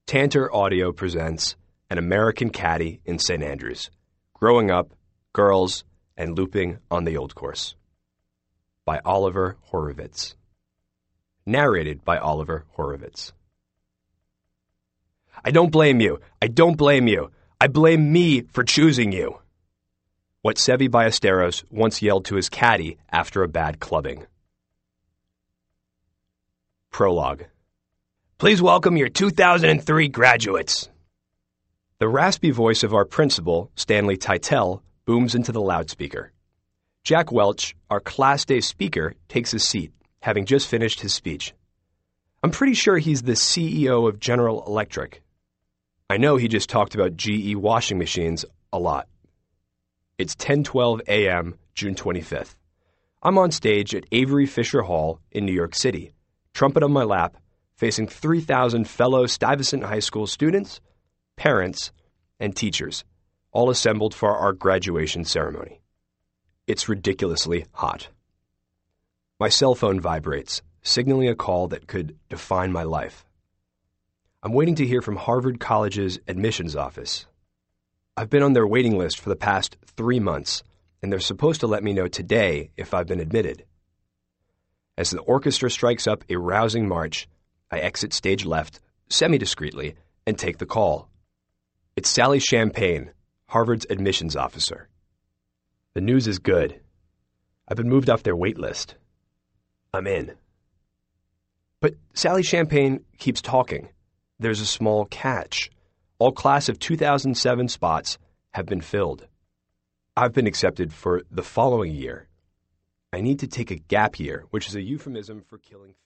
Tantor Audio presents An American Caddy in St. Andrews, Growing Up, Girls, and Looping on the Old Course, by Oliver Horovitz. Narrated by Oliver Horovitz. I don't blame you. I don't blame you. I blame me for choosing you. What Seve Ballesteros once yelled to his caddy after a bad clubbing. Prologue. Please welcome your 2003 graduates. The raspy voice of our principal, Stanley Titel, booms into the loudspeaker. Jack Welch, our Class Day speaker, takes his seat, having just finished his speech. I'm pretty sure he's the CEO of General Electric. I know he just talked about GE washing machines a lot. It's 10:12 a.m., June 25th. I'm on stage at Avery Fisher Hall in New York City, trumpet on my lap, facing 3,000 fellow Stuyvesant High School students, parents, and teachers, all assembled for our graduation ceremony. It's ridiculously hot. My cell phone vibrates, signaling a call that could define my life. I'm waiting to hear from Harvard College's admissions office. I've been on their waiting list for the past 3 months, and they're supposed to let me know today if I've been admitted. As the orchestra strikes up a rousing march, I exit stage left, semi-discreetly, and take the call. It's Sally Champagne, Harvard's admissions officer. The news is good. I've been moved off their wait list. I'm in. But Sally Champagne keeps talking. There's a small catch. All class of 2007 spots have been filled. I've been accepted for the following year. I need to take a gap year, which is a euphemism for killing